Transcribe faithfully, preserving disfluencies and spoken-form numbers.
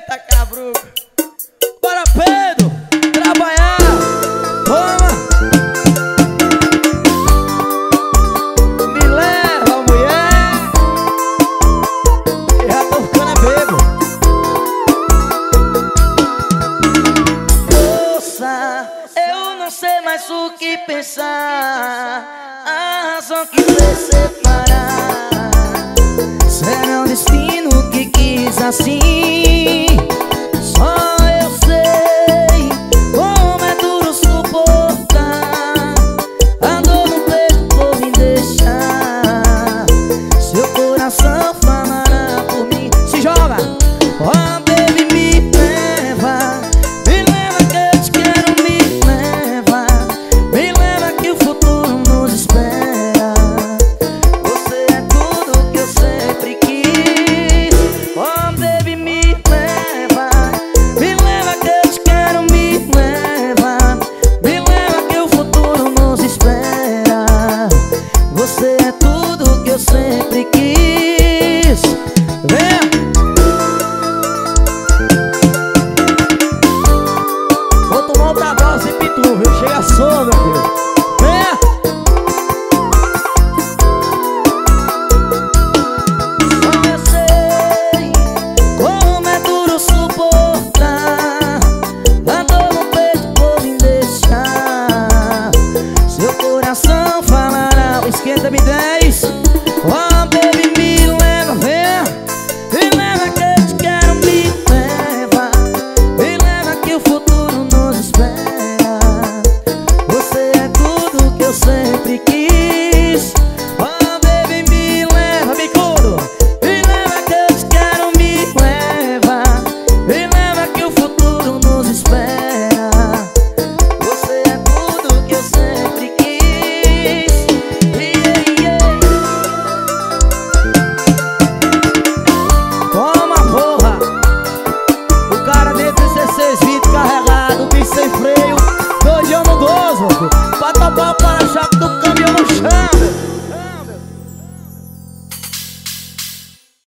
Eita, cabruco. Bora, Pedro, trabalhar. Toma. Me leva, mulher. Eu já tô ficando bebo. Moça, eu não sei mais o que pensar. A razão que fez separar. Será o destino que quis assim. Só eu sei como é duro suportar a dor no peito por me deixar. Seu coração falará por mim. Se joga! Oh, baby, me leva. Me leva que eu te quero, me leva. Me leva que o futuro nos espera. Você é tudo que eu sempre quis. Oh, baby, me leva. Me leva que eu te quero, me leva. Me leva que o futuro nos espera. Você é tudo que eu sempre quis. Vem! Vou tomar outra dose e pitu, viu? Chega só, meu filho. Vem! Só eu sei como é duro suportar a dor no peito por me deixar. Seu coração falará. Esquenta-me dez. Oh, baby, me leva, vem. Me leva que eu te quero, me leva. Me leva que o futuro nos espera. Você é tudo que eu sempre quis. Oh, baby, me leva, bicudo. Me leva que eu te quero, me leva. Me leva que o futuro nos espera. Você é tudo que eu sempre quis. Yeah, yeah. Toma, porra. O cara de dezesseis vinte carregado, bicho sem freio, dois de ano doze, pra topar o